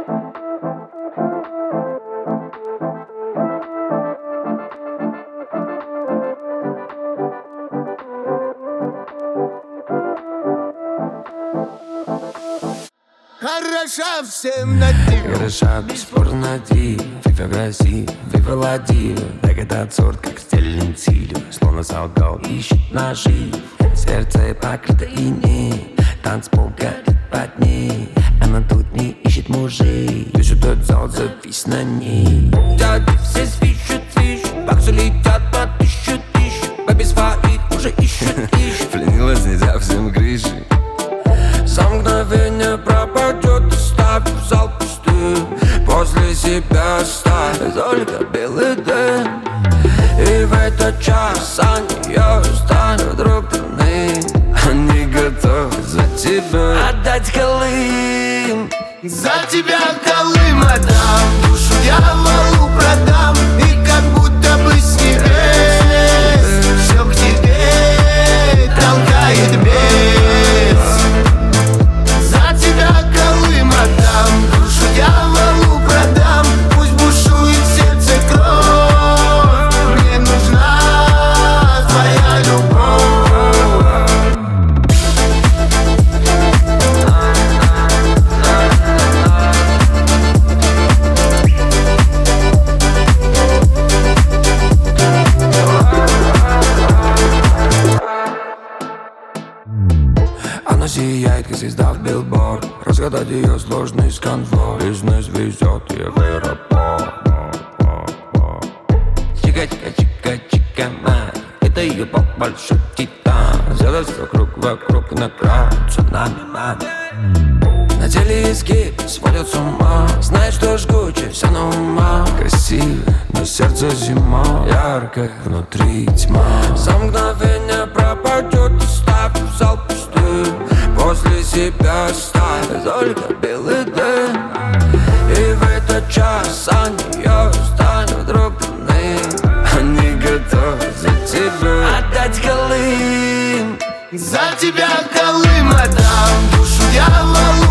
Хороша всем на диво. Хороша, бесспорно диво. Фифа красив, фифа ладива. Так этот сорт, как стеллин силю. Словно солдат ищет нажив. Сердце покрыто иней. Танцпол горит под ней. Она тут не ищет мужей. Весь этот зал завис на ней. Дяди все свищут, баксы летят по тысячу. Бэби своих уже ищут. Пленилась нельзя всем крыши. За мгновение пропадет, оставив зал пустым. После себя оставит только белый дым. И в этот час они ее станут друг другим. Они готовы за тебя отдать Колым. За тебя Колым отдам, душу дьяволу продам. И как будто бы с небес все к тебе толкает бес. За тебя Колым отдам, душу дьяволу продам. Пусть бушует в сердце кровь, мне нужна твоя любовь. Она сияет, как звезда в билборд. Разгадать ее сложный сканвор. Бизнес везет ее в аэропорт. Чика-чика-чика-чика, мать. Это ее бог большой титан. Сделать вокруг наград. Цунами, мать. На теле изгиб сводят с ума. Знаешь, что жгуче, все на ума. Красиво, но сердце зима. Ярко, внутри тьма. за мгновение пропадет, оставив зал пустым. После себя оставит только белый дым. И в этот час они ее станут друг другим. Они готовы за тебя отдать Колым. За тебя Колым отдам, душу дьяволу